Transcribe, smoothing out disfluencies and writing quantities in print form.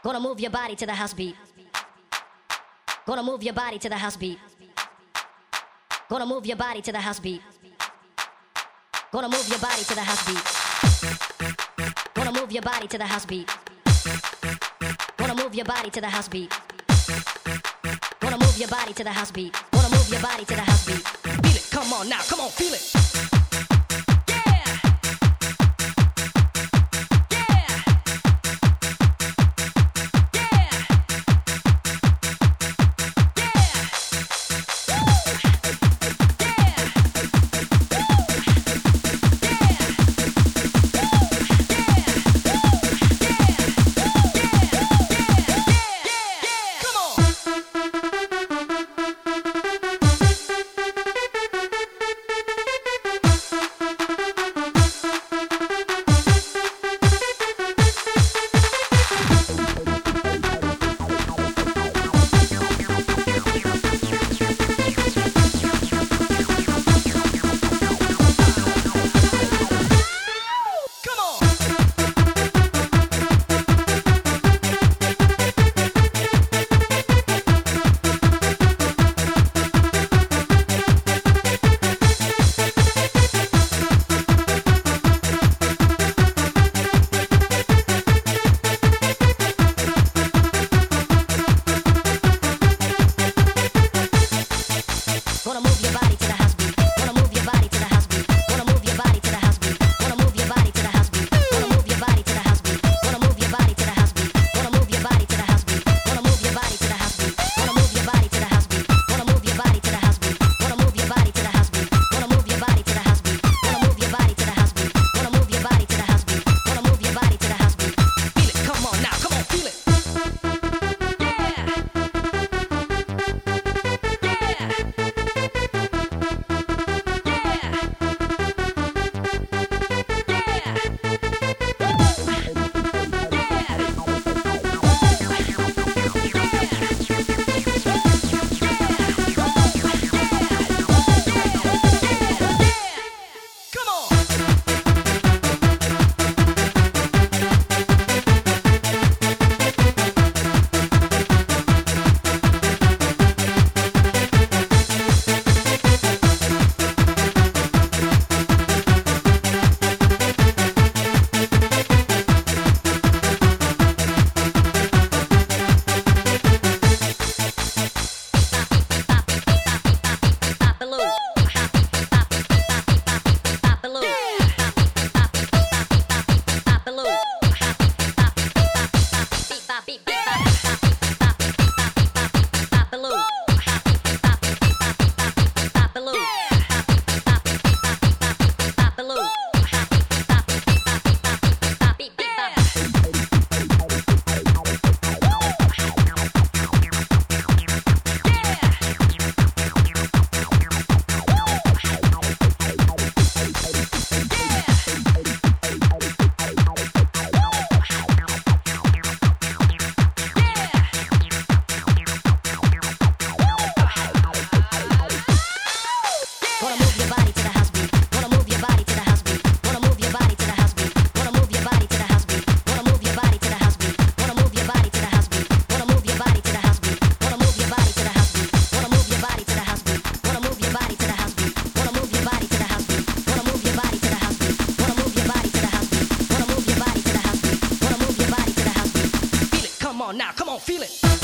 Gonna move your body to the house beat. Gonna move your body to the house beat. Gonna move your body to the house beat. Gonna move your body to the house beat. Gonna move your body to the house beat. Gonna move your body to the house beat. Gonna move your body to the house beat. Gonna move your body to the house beat. Feel it, come on now, come on, feel it. Now, come on, feel it.